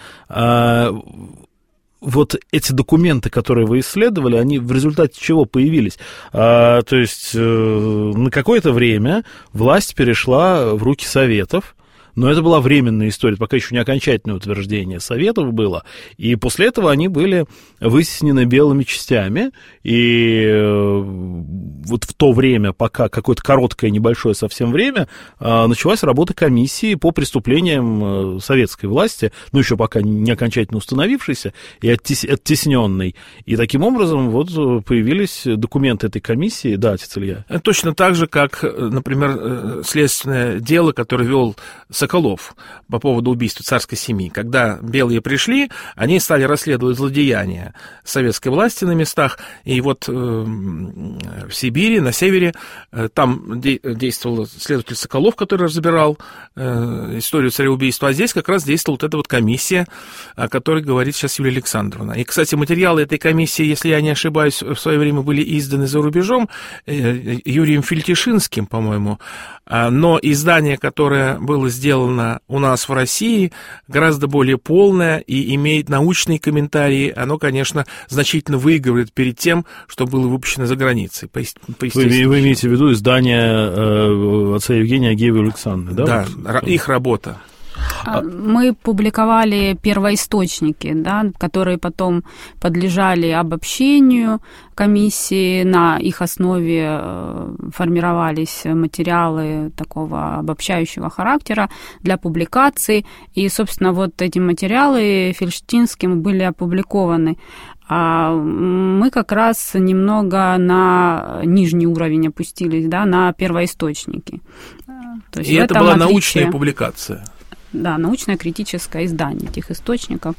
Вот эти документы, которые вы исследовали, они в результате чего появились? То есть на какое-то время власть перешла в руки советов, но это была временная история, пока еще не окончательное утверждение советов было, и после этого они были вытеснены белыми частями, и вот в то время, пока какое-то короткое, небольшое совсем время, началась работа комиссии по преступлениям советской власти, ну, еще пока не окончательно установившейся и оттесненной, и таким образом вот появились документы этой комиссии, да, отец Илья? Точно так же, как, например, следственное дело, которое вел Соколов по поводу убийства царской семьи. Когда белые пришли, они стали расследовать злодеяния советской власти на местах, и вот в Сибири, на севере, там действовал следователь Соколов, который разбирал историю цареубийства, а здесь как раз действовала вот эта вот комиссия, о которой говорит сейчас Юлия Александровна. И, кстати, материалы этой комиссии, если я не ошибаюсь, в свое время были изданы за рубежом Юрием Фельтишинским, по-моему, но издание, которое было сделано сделано у нас в России, гораздо более полное и имеет научные комментарии, оно, конечно, значительно выигрывает перед тем, что было выпущено за границей. Вы имеете в виду издание отца Евгения Агеева и Александры, да? Да, их работа. Мы публиковали первоисточники, да, которые потом подлежали обобщению комиссии, на их основе формировались материалы такого обобщающего характера для публикации, и, собственно, вот эти материалы Фельштинским были опубликованы. А мы как раз немного на нижний уровень опустились, да, на первоисточники. То есть и это была научная публикация. Да, научное критическое издание этих источников.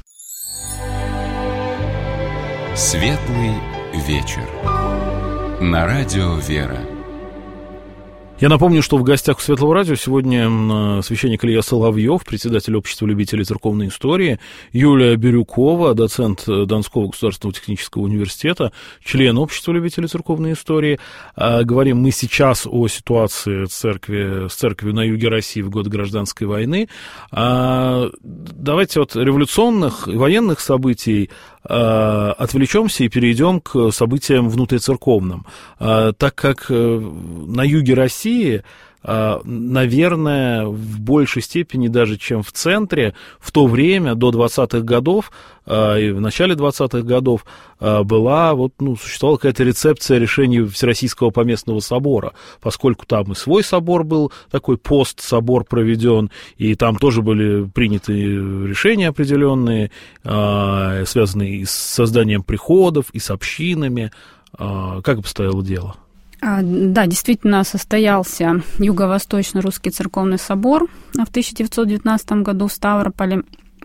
Светлый вечер. На радио «Вера». Я напомню, что в гостях у Светлого радио сегодня священник Илья Соловьев, председатель общества любителей церковной истории, Юлия Бирюкова, доцент Донского государственного технического университета, член общества любителей церковной истории. Говорим мы сейчас о ситуации с церковью на юге России в годы гражданской войны. Давайте от революционных и военных событий отвлечемся и перейдем к событиям внутрицерковным, так как на юге России, наверное, в большей степени даже, чем в центре, в то время, до 20-х годов, и в начале 20-х годов, существовала какая-то рецепция решений Всероссийского поместного собора, поскольку там и свой собор был, такой пост-собор проведен, и там тоже были приняты решения определенные, связанные с созданием приходов и с общинами. Как обстояло дело? Да, действительно состоялся Юго-Восточный русский церковный собор в 1919 году в Ставрополе.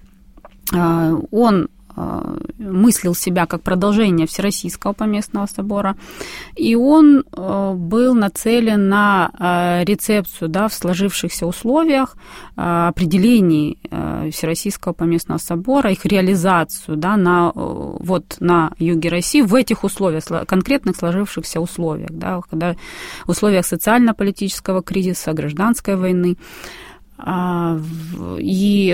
Он мыслил себя как продолжение Всероссийского поместного собора, и он был нацелен на рецепцию, да, в сложившихся условиях определений Всероссийского поместного собора, их реализацию, да, на юге России в этих условиях, конкретных сложившихся условиях, да, когда в условиях социально-политического кризиса, гражданской войны. И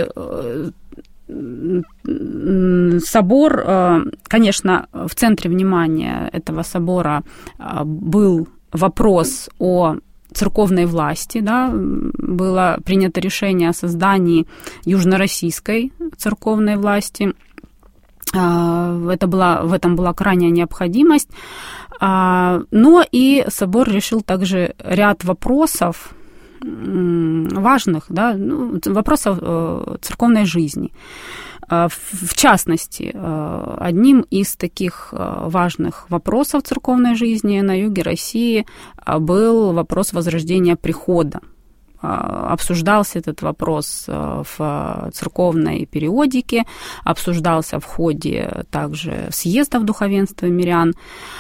собор, конечно, в центре внимания этого собора был вопрос о церковной власти, да, было принято решение о создании южнороссийской церковной власти. В этом была крайняя необходимость, но и собор решил также ряд вопросов, важных, да, вопросов церковной жизни. В частности, одним из таких важных вопросов церковной жизни на юге России был вопрос возрождения прихода. Обсуждался этот вопрос в церковной периодике, обсуждался в ходе также съездов духовенства мирян.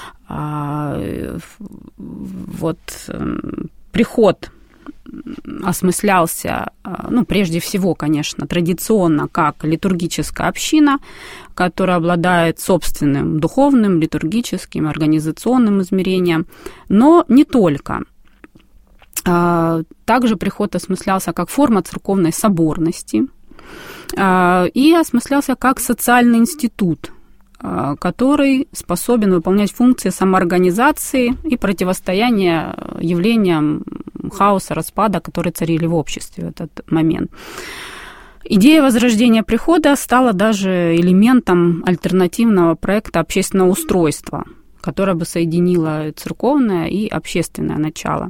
Приход осмыслялся, прежде всего, конечно, традиционно как литургическая община, которая обладает собственным духовным, литургическим, организационным измерением, но не только. Также приход осмыслялся как форма церковной соборности и осмыслялся как социальный институт, который способен выполнять функции самоорганизации и противостояния явлениям хаоса, распада, которые царили в обществе в этот момент. Идея возрождения прихода стала даже элементом альтернативного проекта общественного устройства, которое бы соединило церковное и общественное начало.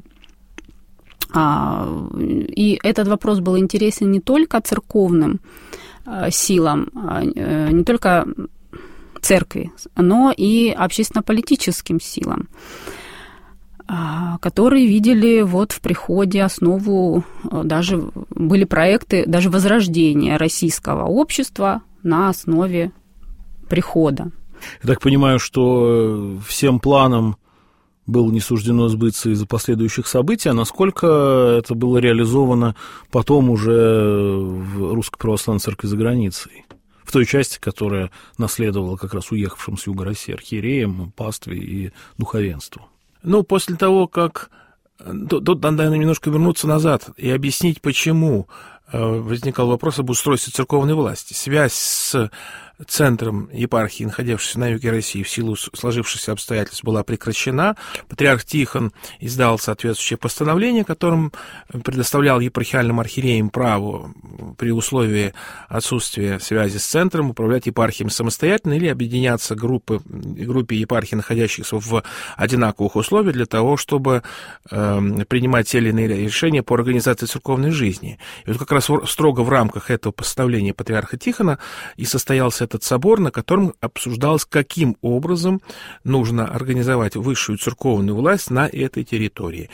И этот вопрос был интересен не только церковным силам, не только церкви, но и общественно-политическим силам, которые видели в приходе основу, даже были проекты даже возрождения российского общества на основе прихода. Я так понимаю, что всем планам было не суждено сбыться из-за последующих событий, а насколько это было реализовано потом уже в Русской Православной Церкви за границей? В той части, которая наследовала как раз уехавшим с юга России архиереям, пастве и духовенству. После того, как... Тут надо, наверное, немножко вернуться назад и объяснить, почему возникал вопрос об устройстве церковной власти. Связь с центром епархии, находившейся на юге России, в силу сложившихся обстоятельств была прекращена. Патриарх Тихон издал соответствующее постановление, которым предоставлял епархиальным архиереям право при условии отсутствия связи с центром управлять епархиями самостоятельно или объединяться группе епархий, находящихся в одинаковых условиях, для того, чтобы принимать те или иные решения по организации церковной жизни. И вот как раз строго в рамках этого постановления патриарха Тихона и состоялся этот собор, на котором обсуждалось, каким образом нужно организовать высшую церковную власть на этой территории.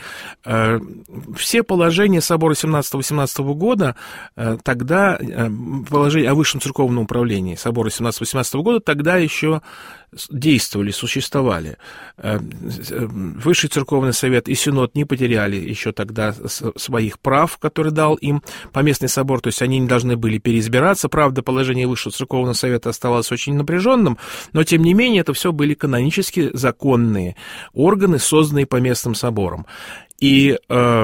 Все положения собора 17-18 года, тогда положения о высшем церковном управлении собора 17-18 года тогда еще действовали, существовали. Высший церковный совет и синод не потеряли еще тогда своих прав, которые дал им поместный собор, то есть они не должны были переизбираться. Правда, положение Высшего церковного совета оставалось очень напряженным, но, тем не менее, это все были канонически законные органы, созданные поместным собором. И,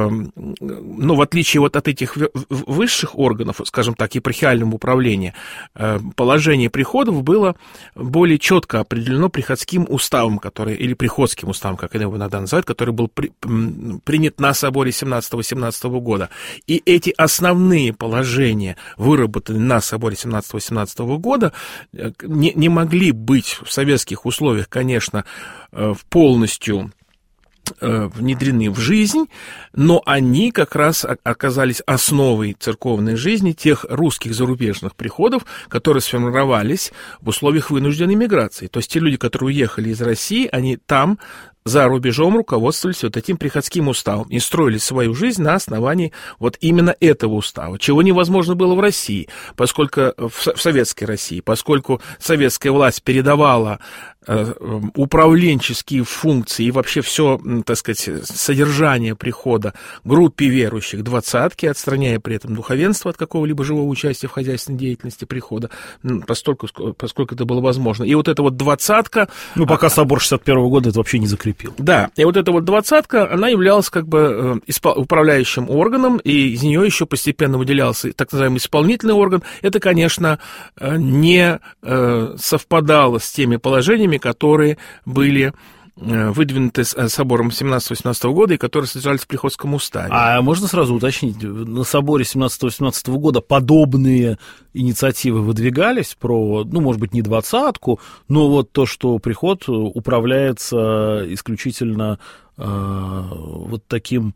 в отличие вот от этих высших органов, скажем так, епархиального управления, положение приходов было более четко определено приходским уставом, или приходским уставом, как его иногда называют, который был принят на соборе 17-18 года. И эти основные положения, выработанные на соборе 17-18 года, не могли быть в советских условиях, конечно, полностью внедрены в жизнь, но они как раз оказались основой церковной жизни тех русских зарубежных приходов, которые сформировались в условиях вынужденной миграции. То есть те люди, которые уехали из России, они там за рубежом руководствовались вот этим приходским уставом и строили свою жизнь на основании вот именно этого устава, чего невозможно было в России, поскольку в советской России, поскольку советская власть передавала управленческие функции и вообще все, так сказать, содержание прихода группе верующих, двадцатки, отстраняя при этом духовенство от какого-либо живого участия в хозяйственной деятельности прихода, поскольку это было возможно. И вот эта вот двадцатка... пока собор 61 года это вообще не закрепил. Да, и вот эта вот двадцатка, она являлась как бы управляющим органом, и из нее еще постепенно выделялся так называемый исполнительный орган. Это, конечно, не совпадало с теми положениями, которые были выдвинуты собором 17-18 года и которые содержались в Приходском уставе. А можно сразу уточнить, на соборе 17-18 года подобные инициативы выдвигались про, может быть, не двадцатку, но вот то, что приход управляется исключительно вот таким,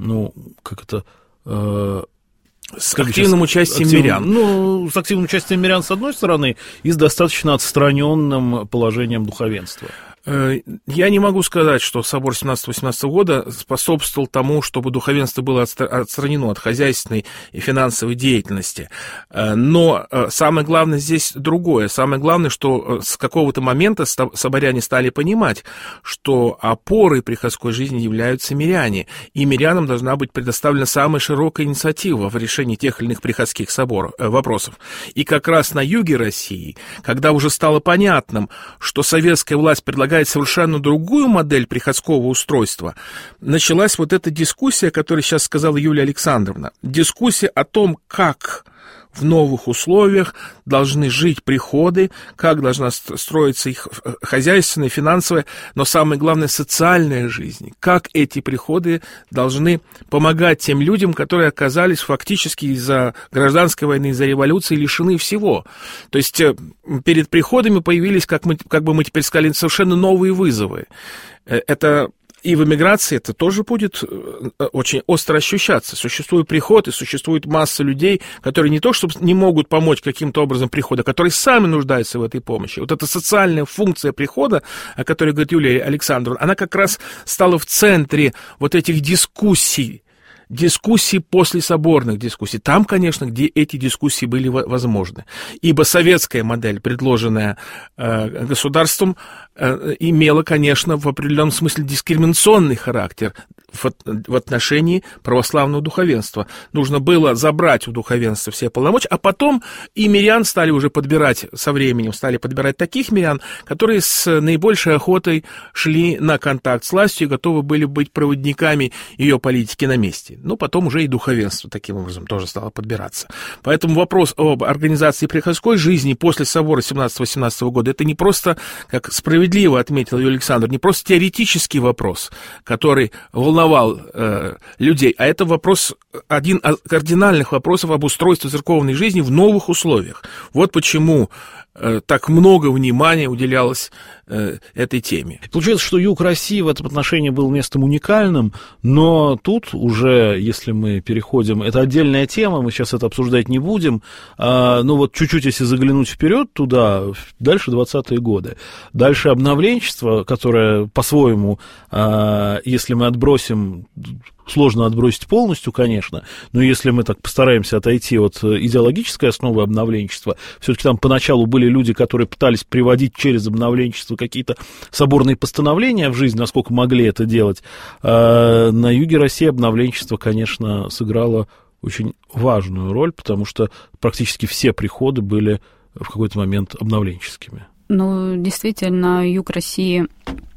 с активным участием мирян. С активным участием мирян, с одной стороны, и с достаточно отстраненным положением духовенства. Я не могу сказать, что собор 17-18 года способствовал тому, чтобы духовенство было отстранено от хозяйственной и финансовой деятельности. Но самое главное здесь другое. Самое главное, что с какого-то момента соборяне стали понимать, что опорой приходской жизни являются миряне, и мирянам должна быть предоставлена самая широкая инициатива в решении тех или иных приходских вопросов. И как раз на юге России, когда уже стало понятным, что советская власть предлагает совершенно другую модель приходского устройства, началась вот эта дискуссия, о которой сейчас сказала Юлия Александровна. Дискуссия о том, как в новых условиях должны жить приходы, как должна строиться их хозяйственная, финансовая, но самое главное, социальная жизнь. Как эти приходы должны помогать тем людям, которые оказались фактически из-за гражданской войны, из-за революции лишены всего. То есть перед приходами появились, как бы мы теперь сказали, совершенно новые вызовы. Это... И в эмиграции это тоже будет очень остро ощущаться. Существует приход, и существует масса людей, которые не то чтобы не могут помочь каким-то образом прихода, которые сами нуждаются в этой помощи. Вот эта социальная функция прихода, о которой говорит Юлия Александровна, она как раз стала в центре вот этих дискуссий послесоборных дискуссий. Там, конечно, где эти дискуссии были возможны. Ибо советская модель, предложенная государством, имела, конечно, в определенном смысле дискриминационный характер в отношении православного духовенства. Нужно было забрать у духовенства все полномочия, а потом и мирян стали уже подбирать со временем, стали подбирать таких мирян, которые с наибольшей охотой шли на контакт с властью и готовы были быть проводниками ее политики на месте. Но потом уже и духовенство таким образом тоже стало подбираться. Поэтому вопрос об организации приходской жизни после собора 17-18 года — это не просто, как справедливо отметил Юрий Александр, не просто теоретический вопрос, который волновал людей, а это вопрос, один из кардинальных вопросов об устройстве церковной жизни в новых условиях. Вот почему так много внимания уделялось этой теме. Получается, что юг России в этом отношении был местом уникальным, но тут уже, если мы переходим, это отдельная тема, мы сейчас это обсуждать не будем, но вот чуть-чуть, если заглянуть вперед туда, дальше 20-е годы, дальше обновленчество, которое по-своему, если мы отбросим, сложно отбросить полностью, конечно, но если мы так постараемся отойти от идеологической основы обновленчества, все-таки там поначалу были люди, которые пытались приводить через обновленчество какие-то соборные постановления в жизнь, насколько могли это делать. На юге России обновленчество, конечно, сыграло очень важную роль, потому что практически все приходы были в какой-то момент обновленческими. Ну, действительно, юг России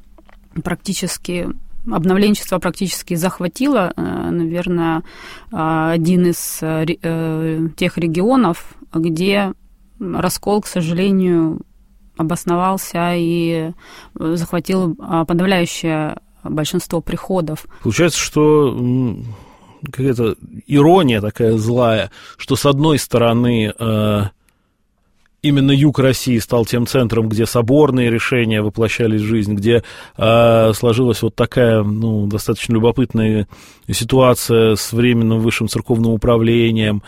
обновленчество практически захватило, наверное, один из тех регионов, где раскол, к сожалению, обосновался и захватил подавляющее большинство приходов. Получается, что какая-то ирония такая злая, что с одной стороны именно юг России стал тем центром, где соборные решения воплощались в жизнь, где сложилась вот такая, достаточно любопытная ситуация с Временным высшим церковным управлением,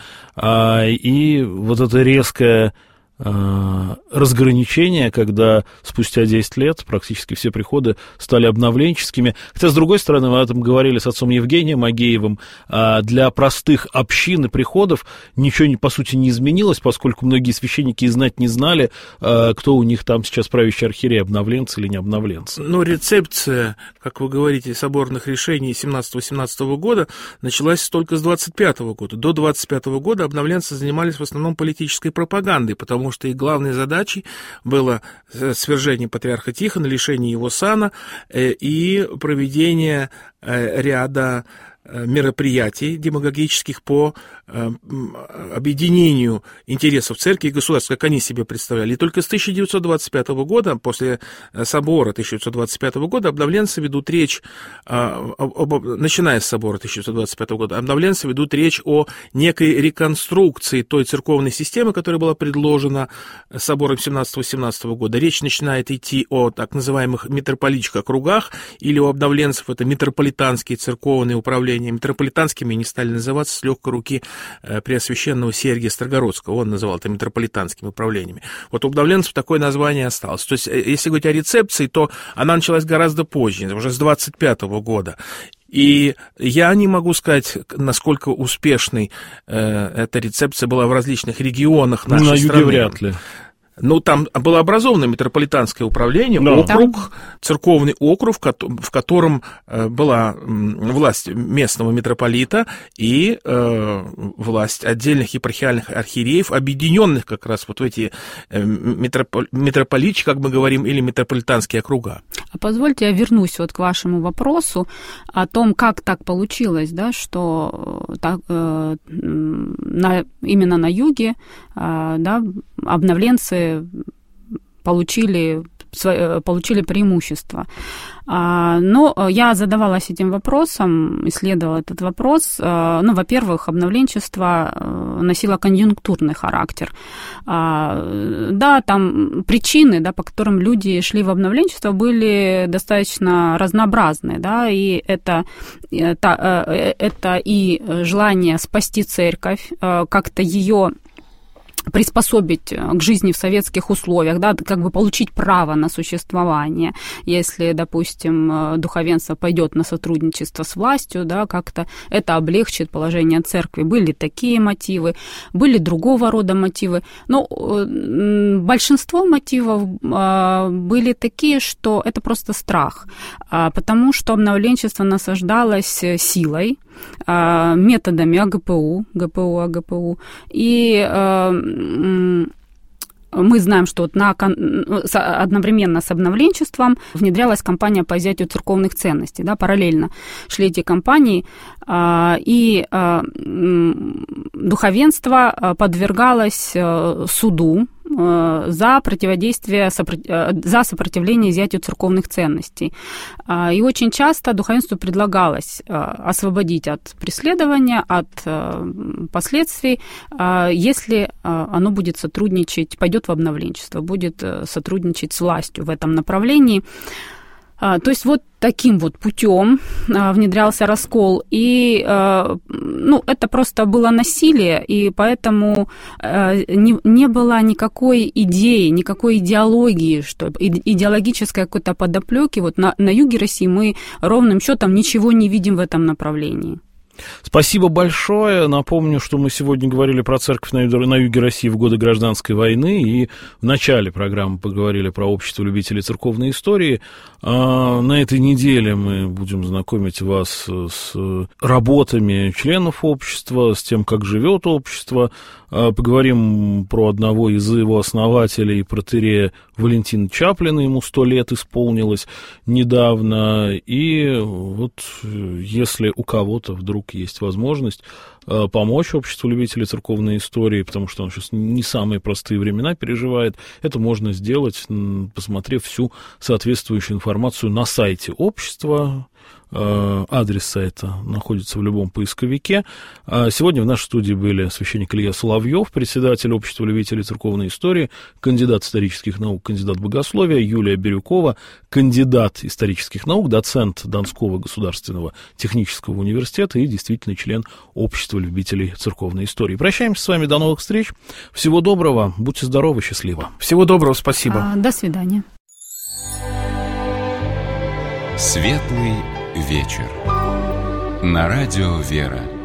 и вот это резкое разграничение, когда спустя 10 лет практически все приходы стали обновленческими. Хотя, с другой стороны, мы об этом говорили с отцом Евгением Агеевым, для простых общин и приходов ничего, по сути, не изменилось, поскольку многие священники и знать не знали, кто у них там сейчас правящий архиерей, обновленцы или не обновленцы. Но рецепция, как вы говорите, соборных решений 17-18 года началась только с 25 года. До 25 года обновленцы занимались в основном политической пропагандой, потому что их главной задачей было свержение патриарха Тихона, лишение его сана и проведение ряда мероприятий демагогических по объединению интересов церкви и государства, как они себе представляли. И только с 1925 года, после собора 1925 года, обновленцы ведут речь, начиная с собора 1925 года, обновленцы ведут речь о некой реконструкции той церковной системы, которая была предложена собором 17-18 года. Речь начинает идти о так называемых митрополитчих округах, или у обновленцев это митрополитанские церковные управления. Митрополитанскими они стали называться с легкой руки преосвященного Сергия Строгородского. Он называл это митрополитанскими управлениями. Вот у обновленцев такое название осталось. То есть, если говорить о рецепции, то она началась гораздо позже, уже с 25 года. И я не могу сказать, насколько успешной эта рецепция была в различных регионах нашей страны. На юге вряд ли. Там было образовано митрополитанское управление, округ, церковный округ, в котором была власть местного митрополита и власть отдельных епархиальных архиереев, объединенных как раз вот в эти митрополичьи, как мы говорим, или митрополитанские округа. А позвольте, я вернусь вот к вашему вопросу о том, как так получилось, да, что именно на юге, да, обновленцы получили преимущество. Но я задавалась этим вопросом, исследовала этот вопрос. Во-первых, обновленчество носило конъюнктурный характер. Да, там причины, да, по которым люди шли в обновленчество, были достаточно разнообразны, да, и это и желание спасти церковь, как-то ее приспособить к жизни в советских условиях, да, как бы получить право на существование. Если, допустим, духовенство пойдет на сотрудничество с властью, да, как-то это облегчит положение церкви. Были такие мотивы, были другого рода мотивы. Но большинство мотивов были такие, что это просто страх, потому что обновленчество насаждалось силой, методами ГПУ. И мы знаем, что вот одновременно с обновленчеством внедрялась кампания по изъятию церковных ценностей, да, параллельно шли эти кампании, и духовенство подвергалось суду за противодействие, за сопротивление изъятию церковных ценностей. И очень часто духовенству предлагалось освободить от преследования, от последствий, если оно будет сотрудничать, пойдет в обновленчество, будет сотрудничать с властью в этом направлении. То есть вот таким вот путем внедрялся раскол, и это просто было насилие, и поэтому не было никакой идеи, никакой идеологии, что идеологической какой-то подоплеки. Вот на юге России мы ровным счетом ничего не видим в этом направлении. Спасибо большое. Напомню, что мы сегодня говорили про церковь на юге России в годы Гражданской войны, и в начале программы поговорили про общество любителей церковной истории. На этой неделе мы будем знакомить вас с работами членов общества, с тем, как живет общество. Поговорим про одного из его основателей, протоиерея Валентина Чаплина, ему 100 лет исполнилось недавно. И вот если у кого-то вдруг есть возможность помочь обществу любителей церковной истории, потому что он сейчас не самые простые времена переживает, это можно сделать, посмотрев всю соответствующую информацию на сайте общества. Адрес сайта находится в любом поисковике. Сегодня в нашей студии были священник Илья Соловьев, председатель общества любителей церковной истории, кандидат исторических наук, кандидат богословия, Юлия Бирюкова, кандидат исторических наук, доцент Донского государственного технического университета и действительно член общества любителей церковной истории. Прощаемся с вами, до новых встреч. Всего доброго, будьте здоровы, счастливо. Всего доброго, спасибо. До свидания. Светлый вечер. На радио «Вера».